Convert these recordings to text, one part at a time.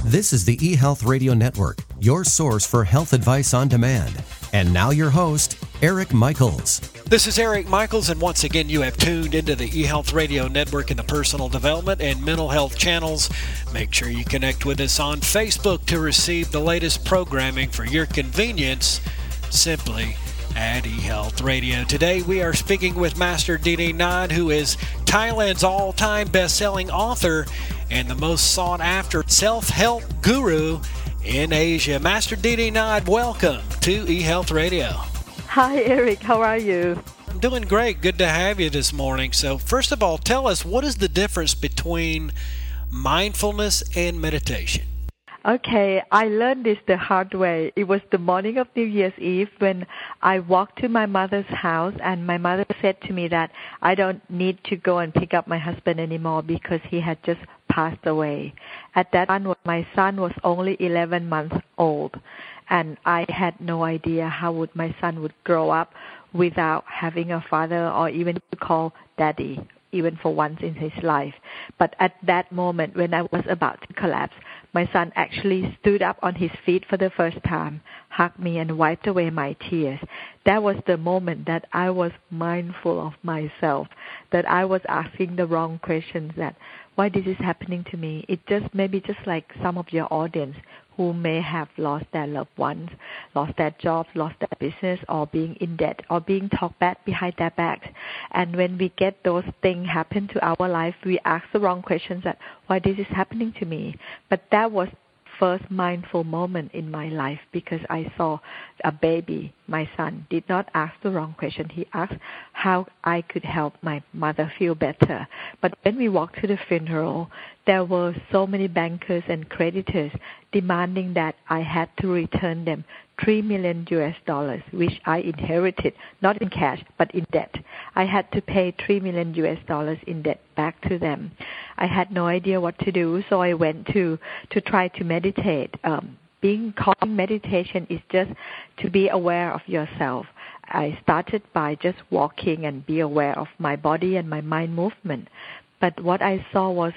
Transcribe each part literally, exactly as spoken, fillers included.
This is the eHealth Radio Network, your source for health advice on demand. And now your host, Eric Michaels. This is Eric Michaels, and once again you have tuned into the eHealth Radio Network in the personal development and mental health channels. Make sure you connect with us on Facebook to receive the latest programming for your convenience. Simply at eHealth Radio. Today we are speaking with Master Didi Nad, who is Thailand's all-time best-selling author and the most sought-after self-help guru in Asia. Master Didi Nad, welcome to eHealth Radio. Hi, Eric. How are you? I'm doing great. Good to have you this morning. So first of all, tell us, what is the difference between mindfulness and meditation? Okay, I learned this the hard way. It was the morning of New Year's Eve when I walked to my mother's house, and my mother said to me that I don't need to go and pick up my husband anymore because he had just passed away. At that time, my son was only eleven months old, and I had no idea how would my son would grow up without having a father or even to call daddy, even for once in his life. But at that moment, when I was about to collapse, my son actually stood up on his feet for the first time, hugged me, and wiped away my tears. That was the moment that I was mindful of myself, that I was asking the wrong questions, that why this is happening to me. It just maybe just like some of your audience who may have lost their loved ones, lost their jobs, lost their business, or being in debt, or being talked bad behind their backs. And when we get those things happen to our life, we ask the wrong questions that why this is happening to me. But that was first mindful moment in my life because I saw a baby, my son, did not ask the wrong question. He asked how I could help my mother feel better. But when we walked to the funeral, there were so many bankers and creditors demanding that I had to return them three million U S dollars, which I inherited, not in cash, but in debt. I had to pay three million U S dollars in debt back to them. I had no idea what to do, so I went to, to try to meditate. Um, being calling meditation is just to be aware of yourself. I started by just walking and be aware of my body and my mind movement. But what I saw was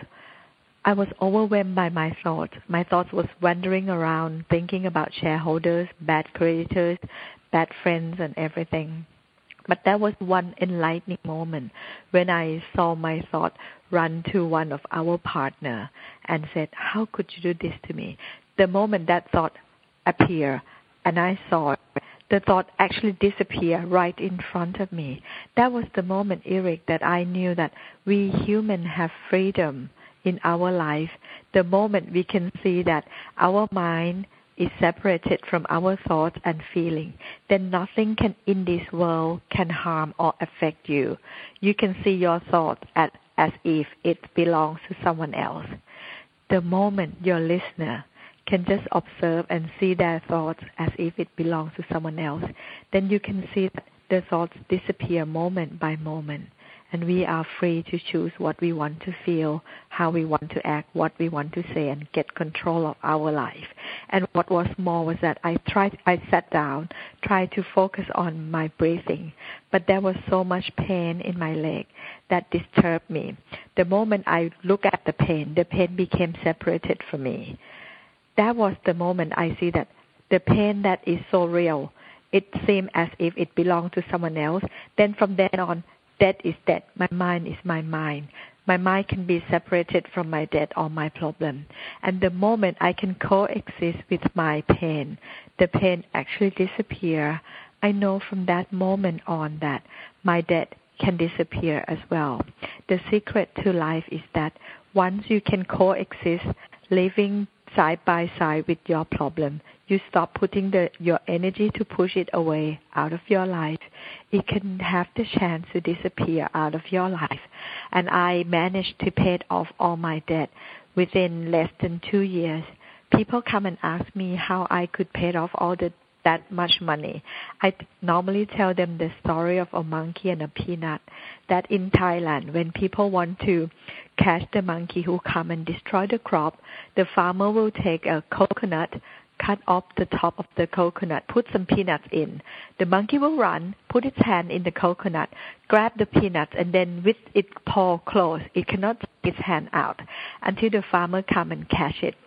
I was overwhelmed by my thoughts. My thoughts was wandering around, thinking about shareholders, bad creditors, bad friends, and everything. But that was one enlightening moment when I saw my thought run to one of our partner and said, how could you do this to me? The moment that thought appeared and I saw it, the thought actually disappeared right in front of me. That was the moment, Eric, that I knew that we humans have freedom in our life. The moment we can see that our mind is separated from our thoughts and feeling, then nothing can in this world can harm or affect you. You can see your thoughts as, as if it belongs to someone else. The moment your listener can just observe and see their thoughts as if it belongs to someone else, then you can see that the thoughts disappear moment by moment. And we are free to choose what we want to feel, how we want to act, what we want to say, and get control of our life. And what was more was that I tried, I sat down, tried to focus on my breathing, but there was so much pain in my leg that disturbed me. The moment I looked at the pain, the pain became separated from me. That was the moment I see that the pain that is so real, it seemed as if it belonged to someone else. Then from then on, debt is debt. My mind is my mind. My mind can be separated from my debt or my problem. And the moment I can coexist with my pain, the pain actually disappears. I know from that moment on that my debt can disappear as well. The secret to life is that once you can coexist, living side by side with your problem, you stop putting the, your energy to push it away out of your life. It can have the chance to disappear out of your life. And I managed to pay off all my debt within less than two years. People come and ask me how I could pay off all the, that much money. I normally tell them the story of a monkey and a peanut, that in Thailand, when people want to catch the monkey who come and destroy the crop, the farmer will take a coconut, cut off the top of the coconut, put some peanuts in. The monkey will run, put its hand in the coconut, grab the peanuts, and then with its paw closed, it cannot take its hand out until the farmer come and catch it.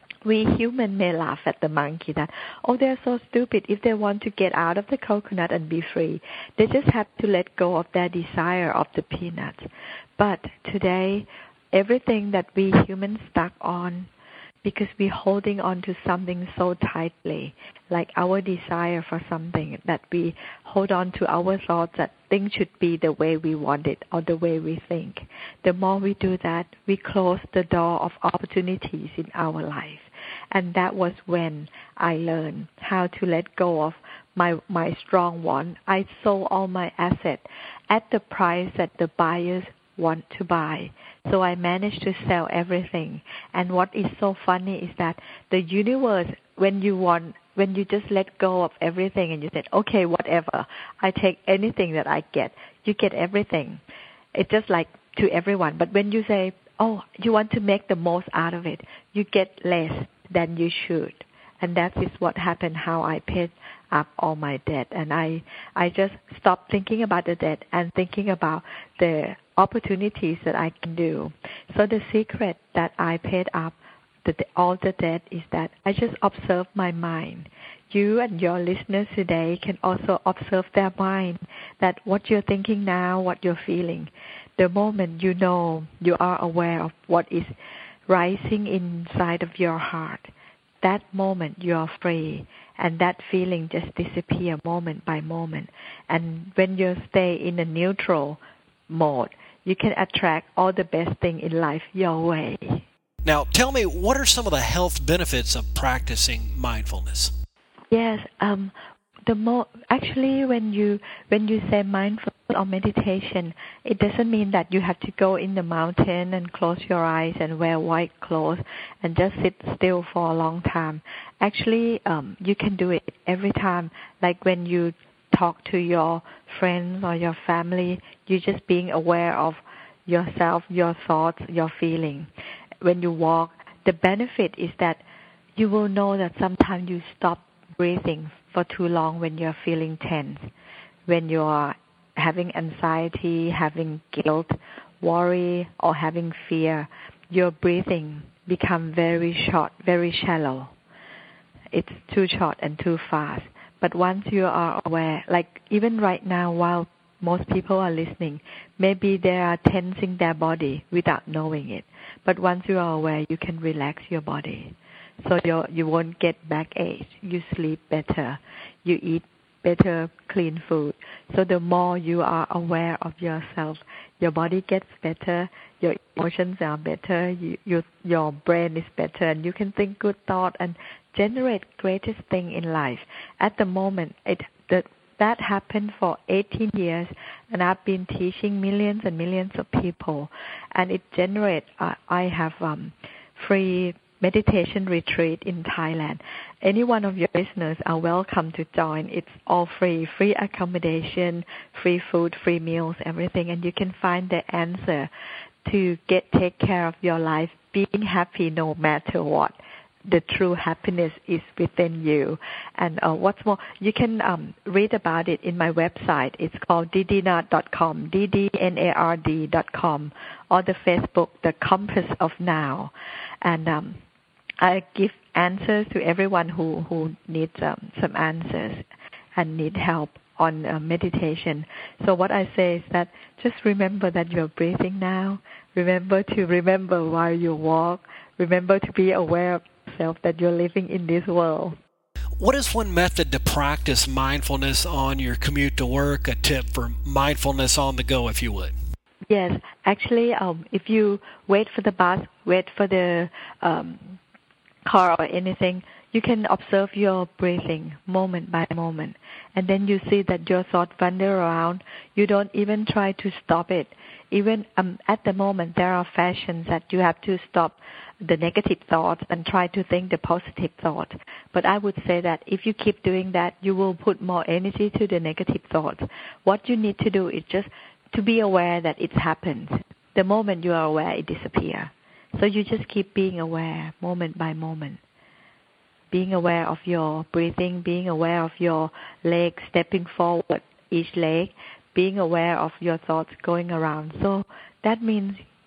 we human may laugh at the monkey that, oh, they're so stupid. If they want to get out of the coconut and be free, they just have to let go of their desire of the peanuts. But today, everything that we humans stuck on, because we're holding on to something so tightly, like our desire for something, that we hold on to our thoughts that things should be the way we want it or the way we think. The more we do that, we close the door of opportunities in our life. And that was when I learned how to let go of my my strong want. I sold all my assets at the price that the buyers want to buy. So I managed to sell everything. And what is so funny is that the universe, when you want, when you just let go of everything and you said, okay, whatever, I take anything that I get, you get everything. It's just like to everyone. But when you say, oh, you want to make the most out of it, you get less than you should. And that is what happened, how I paid up all my debt. And I, I just stopped thinking about the debt and thinking about the opportunities that I can do. So the secret that I paid up the, all the debt is that I just observe my mind. You and your listeners today can also observe their mind, that what you're thinking now, what you're feeling. The moment you know, you are aware of what is rising inside of your heart, that moment you are free, and that feeling just disappears moment by moment. And when you stay in a neutral mode, you can attract all the best thing in life your way. Now, tell me, what are some of the health benefits of practicing mindfulness? Yes, um, the more actually when you when you say mindfulness or meditation, it doesn't mean that you have to go in the mountain and close your eyes and wear white clothes and just sit still for a long time. Actually, um, you can do it every time, like when you talk to your friends or your family, you're just being aware of yourself, your thoughts, your feeling. When you walk, the benefit is that you will know that sometimes you stop breathing for too long when you're feeling tense, when you are having anxiety, having guilt, worry, or having fear. Your breathing become very short, very shallow. It's too short and too fast. But once you are aware, like even right now while most people are listening, maybe they are tensing their body without knowing it. But once you are aware, you can relax your body. So you you won't get backache. You sleep better. You eat better, clean food. So the more you are aware of yourself, your body gets better, your emotions are better, you, you, your brain is better, and you can think good thought and generate greatest thing in life. At the moment, it that that happened for eighteen years, and I've been teaching millions and millions of people, and it generates. Uh, I have um, free meditation retreat in Thailand. Any one of your listeners are welcome to join. It's all free, free accommodation, free food, free meals, everything, and you can find the answer to get take care of your life, being happy no matter what. The true happiness is within you. And uh, what's more, you can um, read about it in my website. It's called d d nard dot com, d d nard dot com, or the Facebook, The Compass of Now. And um, I give answers to everyone who, who needs um, some answers and need help on uh, meditation. So what I say is that just remember that you're breathing now. Remember to remember while you walk. Remember to be aware of yourself that you're living in this world. What is one method to practice mindfulness on your commute to work? A tip for mindfulness on the go, if you would. Yes, actually, um, if you wait for the bus, wait for the um, car or anything, you can observe your breathing moment by moment. And then you see that your thoughts wander around. You don't even try to stop it. Even um, at the moment, there are fashions that you have to stop the negative thoughts and try to think the positive thoughts. But I would say that if you keep doing that, you will put more energy to the negative thoughts. What you need to do is just to be aware that it happens. The moment you are aware, it disappears. So you just keep being aware moment by moment. Being aware of your breathing, being aware of your legs stepping forward, each leg, being aware of your thoughts going around. So that means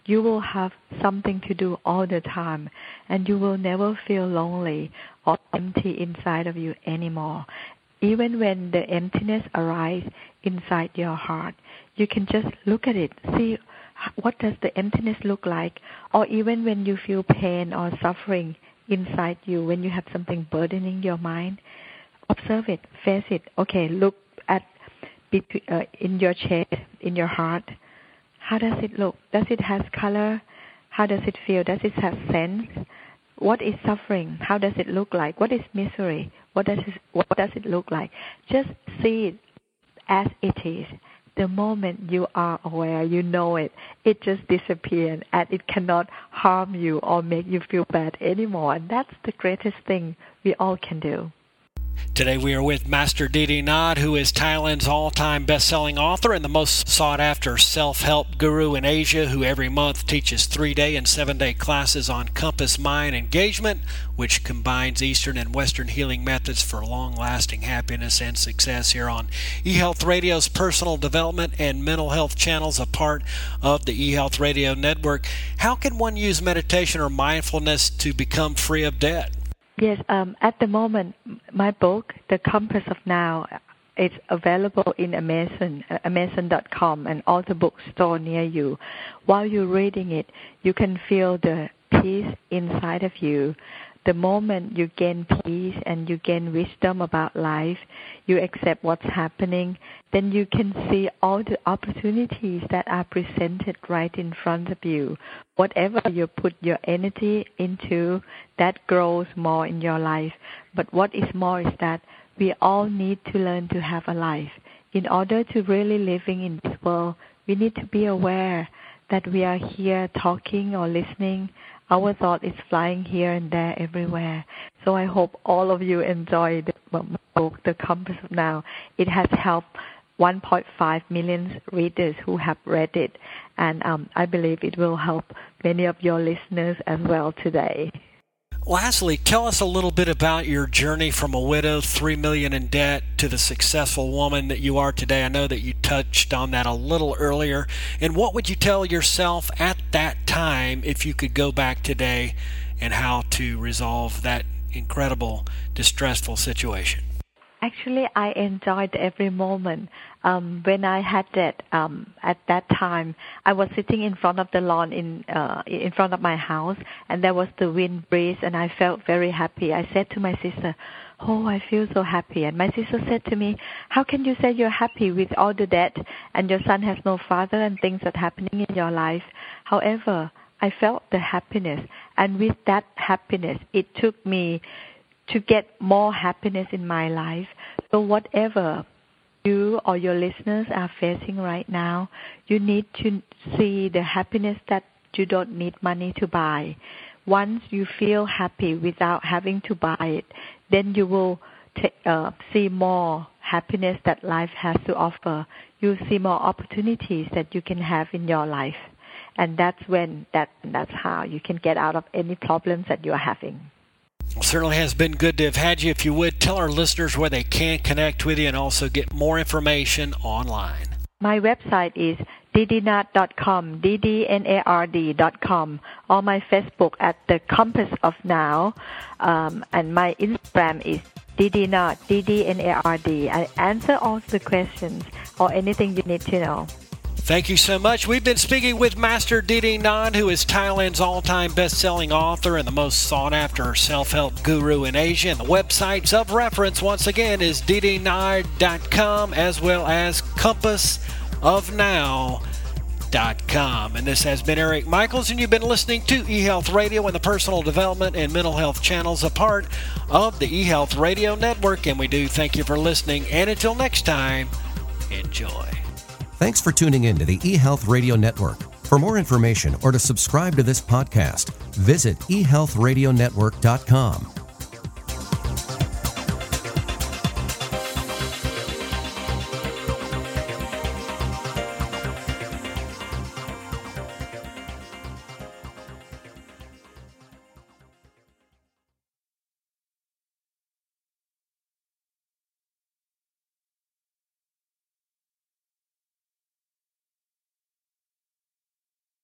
you will have something to do all the time, and you will never feel lonely or empty inside of you anymore. Even when the emptiness arises inside your heart, you can just look at it, see what does the emptiness look like, or even when you feel pain or suffering inside you, when you have something burdening your mind, observe it, face it. Okay, look at between, uh, in your chest, in your heart. How does it look? Does it have color? How does it feel? Does it have sense? What is suffering? How does it look like? What is misery? What does it, what does it look like? Just see it as it is. The moment you are aware, you know it, it just disappears, and it cannot harm you or make you feel bad anymore. And that's the greatest thing we all can do. Today we are with Master Thich Nhat, who is Thailand's all-time best-selling author and the most sought-after self-help guru in Asia, who every month teaches three-day and seven-day classes on Compass Mind Engagement, which combines Eastern and Western healing methods for long-lasting happiness and success here on eHealth Radio's personal development and mental health channels, a part of the eHealth Radio Network. How can one use meditation or mindfulness to become free of debt? Yes, um, at the moment, my book, The Compass of Now, is available in Amazon, uh, Amazon dot com, and all the bookstore near you. While you're reading it, you can feel the peace inside of you. The moment you gain peace and you gain wisdom about life, you accept what's happening, then you can see all the opportunities that are presented right in front of you. Whatever you put your energy into, that grows more in your life. But what is more is that we all need to learn to have a life. In order to really living in this world, we need to be aware that we are here talking or listening. Our thought is flying here and there everywhere. So I hope all of you enjoy the book, The Compass of Now. It has helped one point five million readers who have read it, and um, I believe it will help many of your listeners as well today. Lastly, tell us a little bit about your journey from a widow, three million dollars in debt, to the successful woman that you are today. I know that you touched on that a little earlier. And what would you tell yourself at that time if you could go back today, and how to resolve that incredible, distressful situation? Actually, I enjoyed every moment. Um, when I had that, um, at that time, I was sitting in front of the lawn in uh, in front of my house, and there was the wind breeze, and I felt very happy. I said to my sister, "Oh, I feel so happy." And my sister said to me, "How can you say you're happy with all the debt, and your son has no father, and things that are happening in your life?" However, I felt the happiness, and with that happiness, it took me to get more happiness in my life. So whatever you or your listeners are facing right now, you need to see the happiness that you don't need money to buy. Once you feel happy without having to buy it, then you will t- uh, see more happiness that life has to offer. You see more opportunities that you can have in your life. And that's when, that that's how you can get out of any problems that you're having. Well, certainly has been good to have had you. If you would, tell our listeners where they can connect with you and also get more information online. My website is d d nat dot com, d d n a r d dot com, or my Facebook at The Compass of Now, um, and my Instagram is ddnat, D D N A R D. I answer all the questions or anything you need to know. Thank you so much. We've been speaking with Master Thich Nhat, who is Thailand's all-time best-selling author and the most sought-after self-help guru in Asia. And the websites of reference, once again, is d d nat dot com as well as compass of now dot com. And this has been Eric Michaels, and you've been listening to eHealth Radio and the personal development and mental health channels, a part of the eHealth Radio Network. And we do thank you for listening. And until next time, enjoy. Thanks for tuning in to the eHealth Radio Network. For more information or to subscribe to this podcast, visit e health radio network dot com.